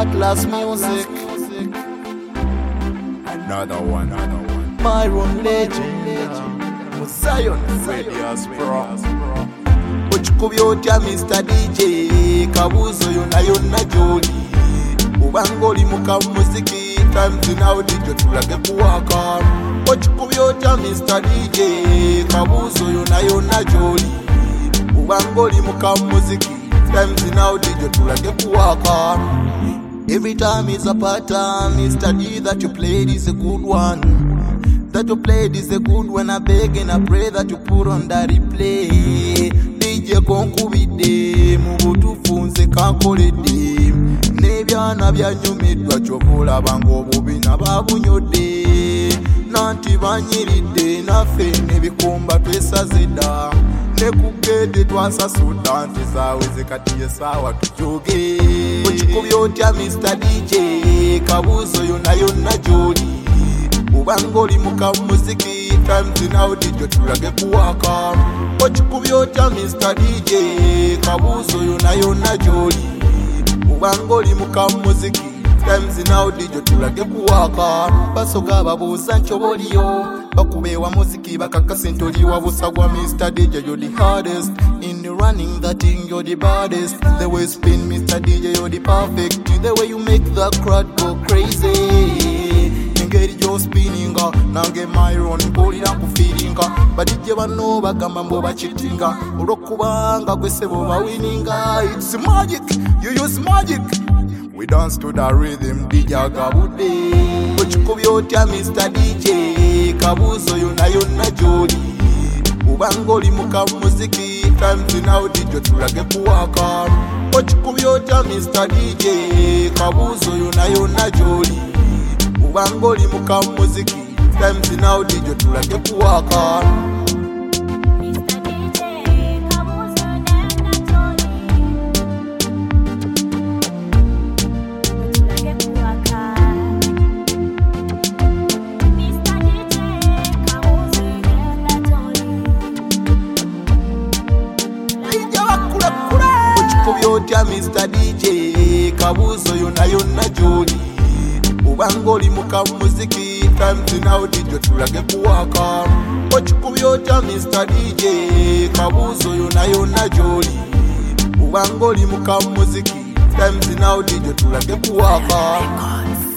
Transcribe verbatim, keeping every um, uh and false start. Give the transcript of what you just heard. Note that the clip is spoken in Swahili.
Atlas Music. Another one, another one. Myron Legend. Zion Radius Pro. Ochikubyotya mister D J Kabuzo yona yona joli Ubangoli muka muziki Times now D J tulage kuwaka Ochikubyotya mister D J Kabuzo yona yona joli Ubangoli muka muziki Times now D J tulage kuwaka. Every time is a pattern, mister D, that you played is a good one. That you played is a good one. I beg and I pray that you put on that replay. D J konkubide mubutu funze kankolede nebyana byanyumidwa kyovula bango obubina babunyodde nanti banyiridde naffe nebikumba twesazedda nekugede twasasuda nti zaweze kati yesawa tujoge ochikubyotya mister D J Kabuzo yona yona joli ubangoli muka muziki Times now D J tulage kuwaka ochikubyotya mister D J Kabuzo yona yona joli ubangoli muka muziki Times now D J tulage kuwaka. Basoga babuuza nkyoboliyo bakubeewa muziki bakakasa ntoliwa busagwa mister D J you're the hardest in the running that thing you're the baddest. The way you spin mister D J you're the perfect. The way you make the crowd go crazy. Engeri yo spinninga nange Myron mpulira kufiringa badijje bano bagamba mbo bachitinga olwokubanga gwese bo bawininga. It's magic, you use magic. We dance to the rhythm D J Gabude ochikubyotya mister D J Kabuzo yona yona joli ubangoli muka muziki Times now D J tulage kuwaka ochikubyotya mister D J Kabuzo yona yona joli ubangoli muka muziki Times now D J tulage kuwaka. Ochikubyotya mister D J Kabuzo yona yona joli ubangoli muka muziki Times now D J tulage kuwaka ochikubyotya mister D J Kabuzo yona yona joli ubangoli muka muziki Times now D J tulage kuwaka.